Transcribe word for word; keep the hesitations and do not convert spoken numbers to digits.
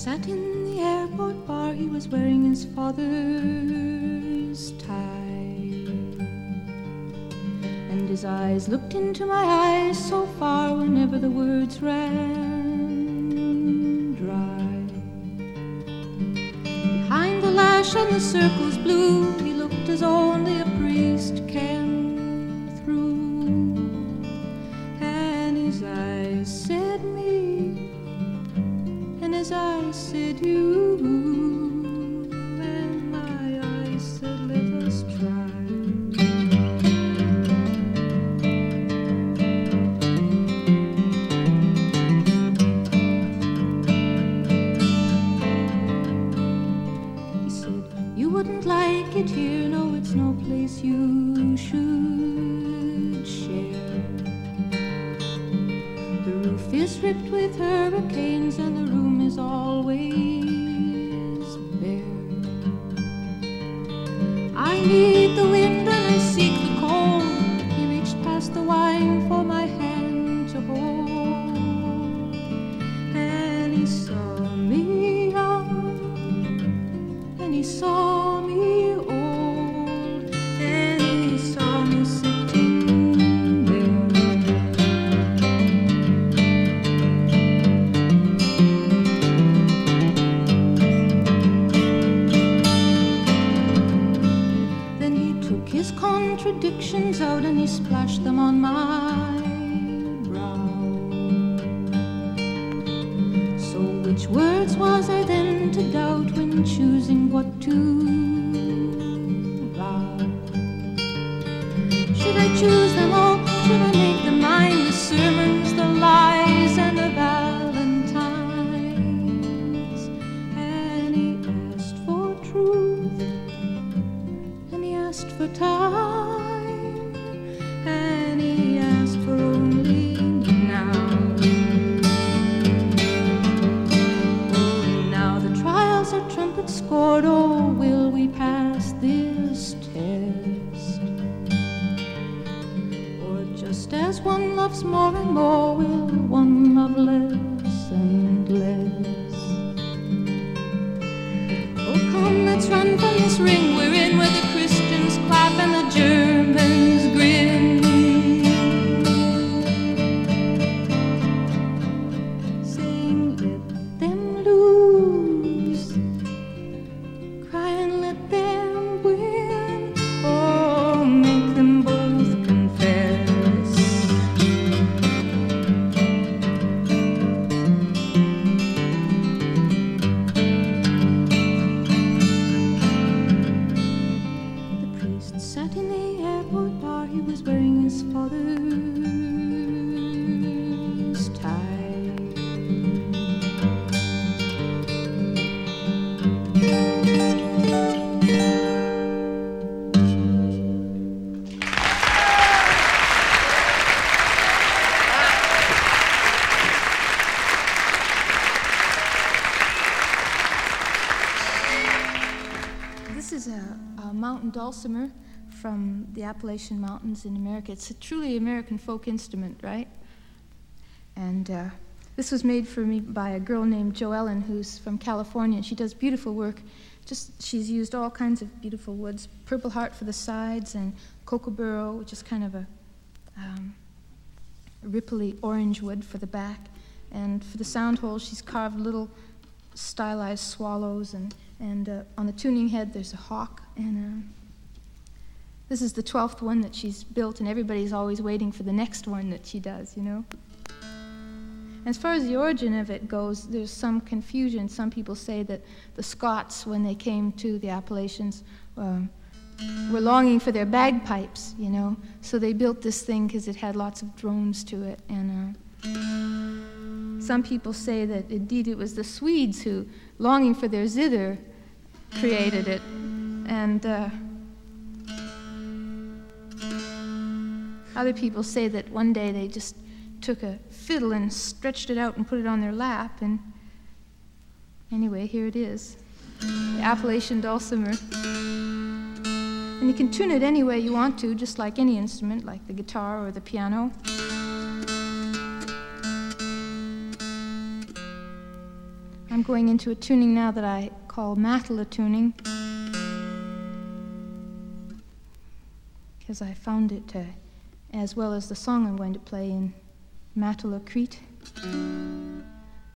sat in the airport bar. He was wearing his father's tie, and his eyes looked into my eyes so far whenever the words ran dry. Behind the lash and the circles blue, he looked as only a priest can through, and his eyes said me, and his eyes said you, and my eyes said let us try. He said, you wouldn't like it here, no, it's no place you should share. The roof is ripped with hurricanes and the room is always bare. I need the wind and I seek the cold. He reached past the wine for my hand to hold, and he saw me young, and he saw me old, and he saw me sitting there. Then he took his contradictions out and he splashed them on my brow. So which words was I then to doubt when choosing what to vow? Should I choose them all? Should I make them mine? The sermons, the lies, and the valentines? And he asked for truth, and he asked for time, and he asked for only now. Oh, now the trials are trumpet scored. Oh, will we pass this test? Or just as one loves more and more, will one love less and less? Oh, come, let's run from this ring we're in, where the Christians clap and the Germans grin, saying, let them lose, cry and let them win, or make them both confess. The priest sat in the airport bar. He was wearing his father's tie. This is a, a mountain dulcimer from the Appalachian Mountains in America. It's a truly American folk instrument, right? And uh, this was made for me by a girl named Jo Ellen, who's from California. She does beautiful work. Just she's used all kinds of beautiful woods: purple heart for the sides, and kookaburra, which is kind of a um, ripply orange wood for the back. And for the sound holes, she's carved little stylized swallows, and and uh, on the tuning head there's a hawk. And um, this is the twelfth one that she's built, and everybody's always waiting for the next one that she does, you know. As far as the origin of it goes, there's some confusion. Some people say that the Scots, when they came to the Appalachians, um, were longing for their bagpipes, you know, so they built this thing because it had lots of drones to it. And uh, some people say that indeed it was the Swedes who, longing for their zither, created it. And uh, other people say that one day they just took a fiddle and stretched it out and put it on their lap, and anyway, here it is, the Appalachian dulcimer. And you can tune it any way you want to, just like any instrument, like the guitar or the piano. I'm going into a tuning now that I call Matala tuning, because I found it, uh, as well as the song I'm going to play, in Matala Crete.